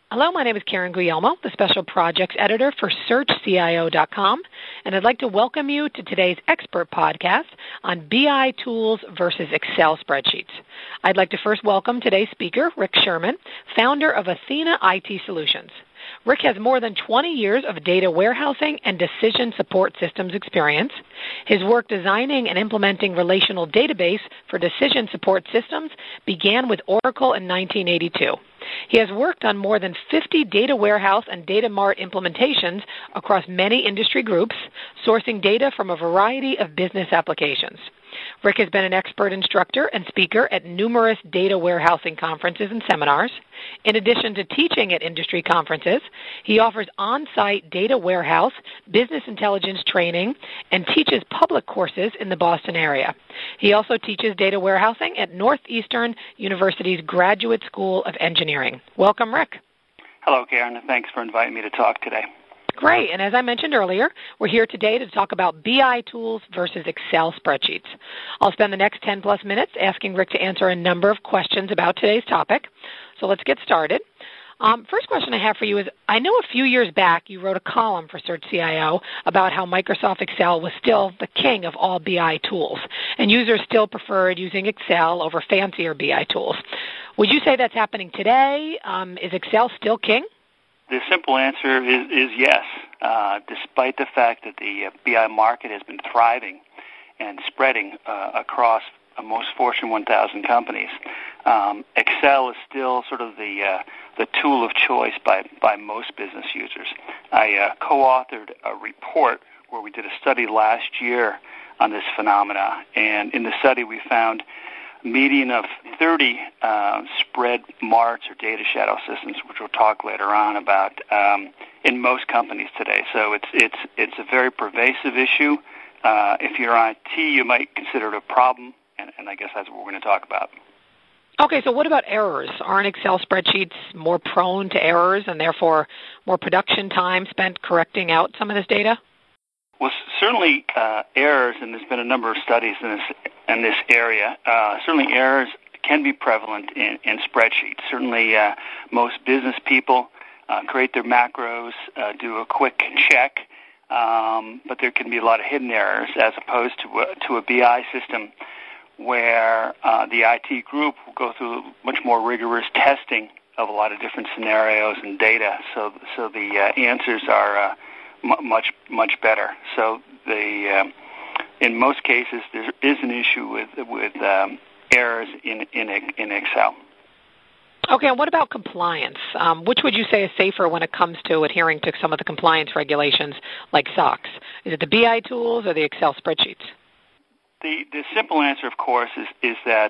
Hello, my name is Karen Guglielmo, the Special Projects Editor for SearchCIO.com, and I'd like to welcome you to today's expert podcast on BI tools versus Excel spreadsheets. I'd like to first welcome today's speaker, Rick Sherman, founder of Athena IT Solutions. Rick has more than 20 years of data warehousing and decision support systems experience. His work designing and implementing relational database for decision support systems began with Oracle in 1982. He has worked on more than 50 data warehouse and data mart implementations across many industry groups, sourcing data from a variety of business applications. Rick has been an expert instructor and speaker at numerous data warehousing conferences and seminars. In addition to teaching at industry conferences, he offers on-site data warehouse, business intelligence training, and teaches public courses in the Boston area. He also teaches data warehousing at Northeastern University's Graduate School of Engineering. Welcome, Rick. Hello, Karen. Thanks for inviting me to talk today. Great. And as I mentioned earlier, we're here today to talk about BI tools versus Excel spreadsheets. I'll spend the next 10 plus minutes asking Rick to answer a number of questions about today's topic. So let's get started. First question I have for you is, I know a few years back you wrote a column for SearchCIO about how Microsoft Excel was still the king of all BI tools, and users still preferred using Excel over fancier BI tools. Would you say that's happening today? Is Excel still king? The simple answer is yes. Despite the fact that the BI market has been thriving and spreading across most Fortune 1000 companies, Excel is still sort of the tool of choice by most business users. I co-authored a report where we did a study last year on this phenomena, and in the study we found median of 30 spread marts or data shadow systems, which we'll talk later on about, in most companies today. So it's a very pervasive issue. If you're IT, you might consider it a problem, and I guess that's what we're going to talk about. Okay, so what about errors? Aren't Excel spreadsheets more prone to errors and therefore more production time spent correcting out some of this data? Well, certainly errors, and there's been a number of studies in this area, certainly errors can be prevalent in spreadsheets. Certainly most business people create their macros, do a quick check, but there can be a lot of hidden errors as opposed to a BI system where the IT group will go through much more rigorous testing of a lot of different scenarios and data, so the answers are much better. So in most cases there is an issue with errors in Excel. Okay, and what about compliance? Which would you say is safer when it comes to adhering to some of the compliance regulations like SOX? Is it the BI tools or the Excel spreadsheets? The simple answer, of course, is that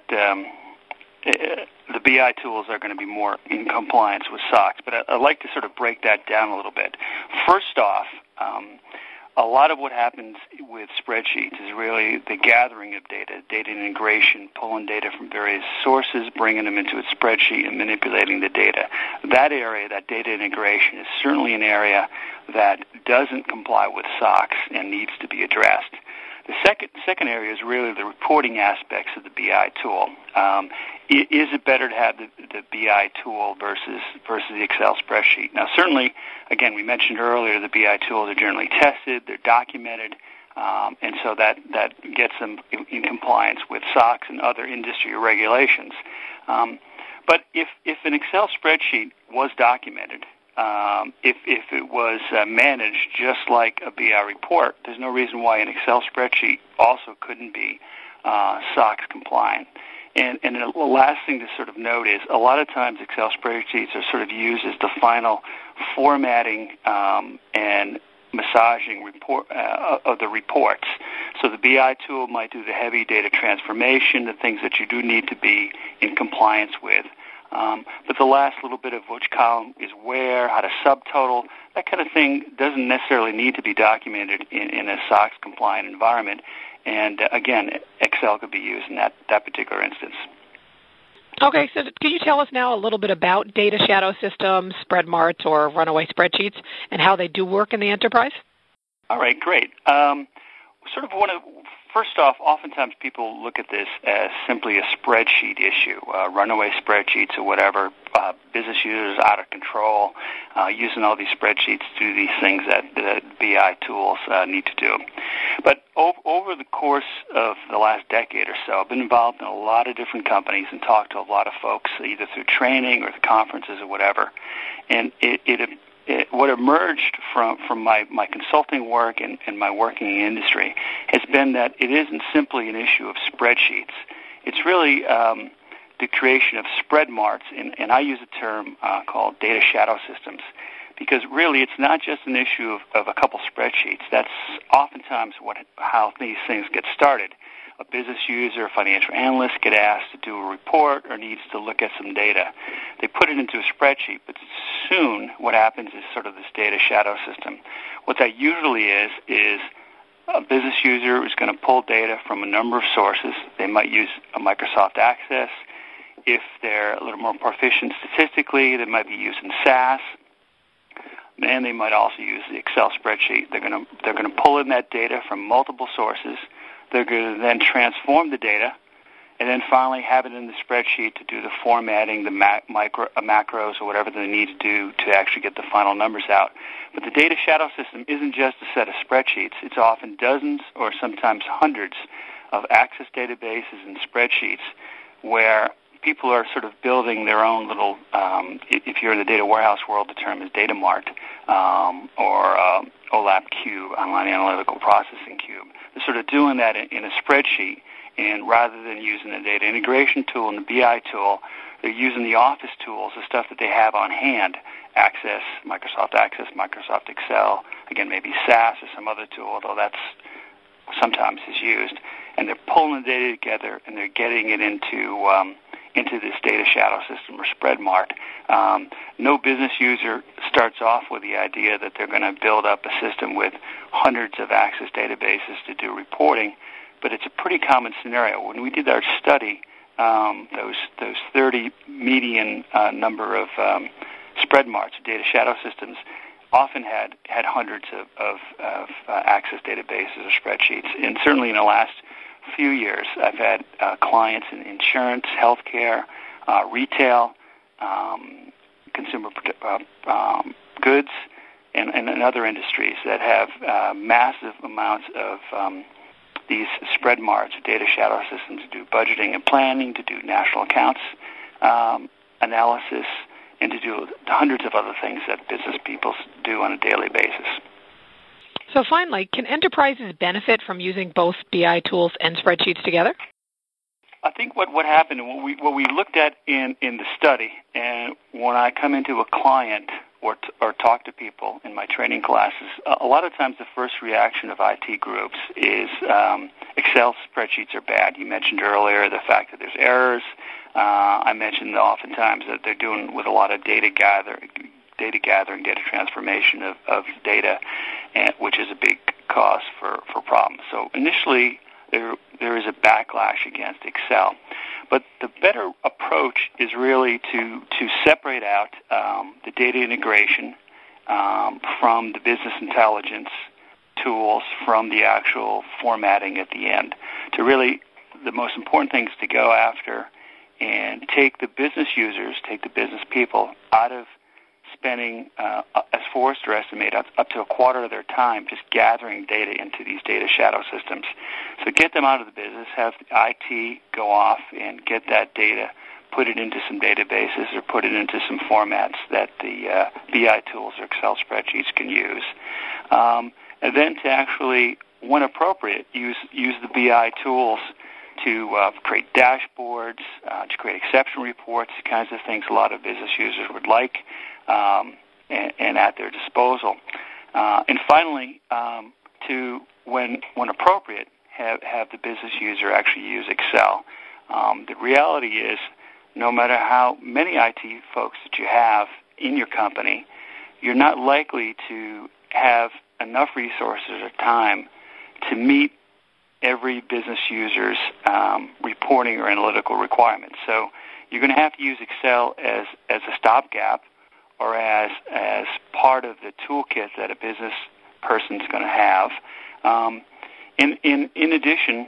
the BI tools are going to be more in compliance with SOX, but I'd like to sort of break that down a little bit. First off, a lot of what happens with spreadsheets is really the gathering of data integration, pulling data from various sources, bringing them into a spreadsheet, and manipulating the data. That area, that data integration, is certainly an area that doesn't comply with SOX and needs to be addressed. The second area is really the reporting aspects of the BI tool. Is it better to have the BI tool versus the Excel spreadsheet? Now, certainly, again, we mentioned earlier the BI tools are generally tested, they're documented, and so that gets them in compliance with SOX and other industry regulations. But if an Excel spreadsheet was documented, if it was managed just like a BI report, there's no reason why an Excel spreadsheet also couldn't be SOX compliant. And the last thing to sort of note is a lot of times Excel spreadsheets are sort of used as the final formatting and massaging report of the reports. So the BI tool might do the heavy data transformation, the things that you do need to be in compliance with. But the last little bit of which column is where, how to subtotal, that kind of thing doesn't necessarily need to be documented in a SOX-compliant environment. And, again, Excel could be used in that particular instance. Okay, so can you tell us now a little bit about data shadow systems, spread marts, or runaway spreadsheets, and how they do work in the enterprise? All right, great. first off, oftentimes people look at this as simply a spreadsheet issue, runaway spreadsheets or whatever, business users out of control, using all these spreadsheets to do these things that BI tools need to do. But over the course of the last decade or so, I've been involved in a lot of different companies and talked to a lot of folks, either through training or the conferences or whatever. And what emerged from my consulting work and my working in the industry has been that it isn't simply an issue of spreadsheets. It's really the creation of spread marts, and I use a term called data shadow systems, because really it's not just an issue of a couple spreadsheets. That's oftentimes how these things get started. A business user, a financial analyst get asked to do a report or needs to look at some data. They put it into a spreadsheet, but soon what happens is sort of this data shadow system. What that usually is a business user is going to pull data from a number of sources. They might use a Microsoft Access. If they're a little more proficient statistically, they might be using SAS. And they might also use the Excel spreadsheet. They're going to pull in that data from multiple sources. They're going to then transform the data, and then finally have it in the spreadsheet to do the formatting, the macros, or whatever they need to do to actually get the final numbers out. But the data shadow system isn't just a set of spreadsheets. It's often dozens or sometimes hundreds of Access databases and spreadsheets where people are sort of building their own little, if you're in the data warehouse world, the term is data mart, or OLAP Cube, Online Analytical Processing Cube. They're sort of doing that in a spreadsheet, and rather than using the data integration tool and the BI tool, they're using the Office tools, the stuff that they have on hand, Access, Microsoft Excel, again, maybe SAS or some other tool, although that's sometimes is used, and they're pulling the data together, and they're getting it into this data shadow system or spread mart. No business user starts off with the idea that they're going to build up a system with hundreds of Access databases to do reporting, but it's a pretty common scenario. When we did our study, those 30 median number of spread marts, data shadow systems, often had hundreds of Access databases or spreadsheets. And certainly in the last few years, I've had clients in insurance, healthcare, retail, consumer goods, and other industries that have massive amounts of these spread marts, data shadow systems to do budgeting and planning, to do national accounts analysis, and to do hundreds of other things that business people do on a daily basis. So finally, can enterprises benefit from using both BI tools and spreadsheets together? I think what happened, what we looked at in the study, and when I come into a client or talk to people in my training classes, a lot of times the first reaction of IT groups is Excel spreadsheets are bad. You mentioned earlier the fact that there's errors. I mentioned oftentimes that they're doing with a lot of data gathering, data transformation of data, which is a big cause for problems. So initially, there is a backlash against Excel. But the better approach is really to separate out the data integration from the business intelligence tools from the actual formatting at the end. To really, the most important thing is to go after and take the business users, take the business people out of spending, as Forrester estimated, up to a quarter of their time just gathering data into these data shadow systems. So get them out of the business, have IT go off and get that data, put it into some databases or put it into some formats that the BI tools or Excel spreadsheets can use. And then to actually, when appropriate, use the BI tools to create dashboards, to create exception reports, kinds of things a lot of business users would like and at their disposal. And finally, to, when appropriate, have the business user actually use Excel. The reality is, no matter how many IT folks that you have in your company, you're not likely to have enough resources or time to meet every business user's reporting or analytical requirements. So you're going to have to use Excel as a stopgap or as part of the toolkit that a business person's going to have. In addition,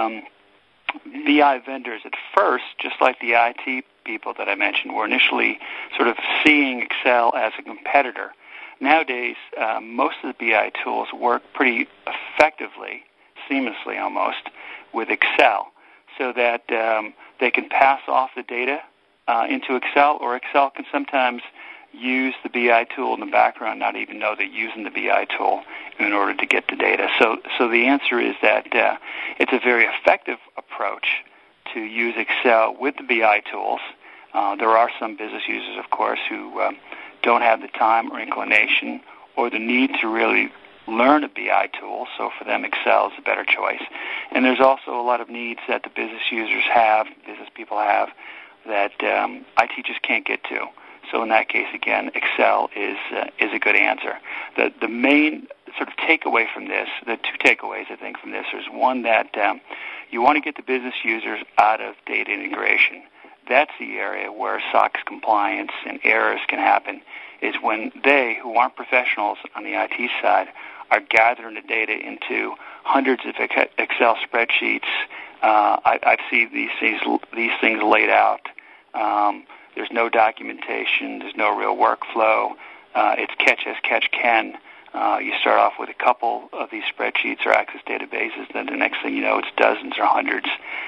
BI vendors at first, just like the IT people that I mentioned, were initially sort of seeing Excel as a competitor. Nowadays, most of the BI tools work pretty effectively, seamlessly almost, with Excel, so that they can pass off the data into Excel, or Excel can sometimes use the BI tool in the background, not even know they're using the BI tool in order to get the data. So the answer is that it's a very effective approach to use Excel with the BI tools. There are some business users, of course, who don't have the time or inclination or the need to really learn a BI tool, so for them Excel is a better choice. And there's also a lot of needs that the business users have, business people have, that IT just can't get to. So in that case, again, Excel is a good answer. The main sort of takeaway from this, the two takeaways I think from this, is one that you want to get the business users out of data integration. That's the area where SOX compliance and errors can happen, is when they, who aren't professionals on the IT side, are gathering the data into hundreds of Excel spreadsheets. I've seen these things laid out. There's no documentation. There's no real workflow. It's catch as catch can. You start off with a couple of these spreadsheets or Access databases, then the next thing you know, it's dozens or hundreds.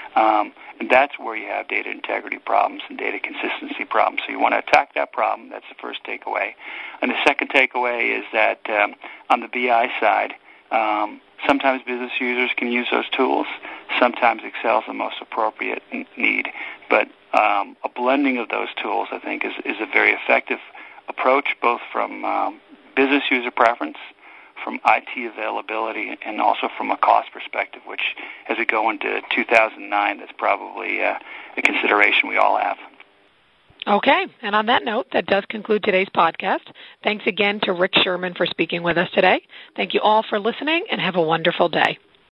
And that's where you have data integrity problems and data consistency problems. So you want to attack that problem. That's the first takeaway. And the second takeaway is that on the BI side, sometimes business users can use those tools. Sometimes Excel is the most appropriate need. But a blending of those tools, I think, is a very effective approach, both from business user preference, from IT availability, and also from a cost perspective, which, as we go into 2009, that's probably a consideration we all have. Okay, and on that note, that does conclude today's podcast. Thanks again to Rick Sherman for speaking with us today. Thank you all for listening, and have a wonderful day.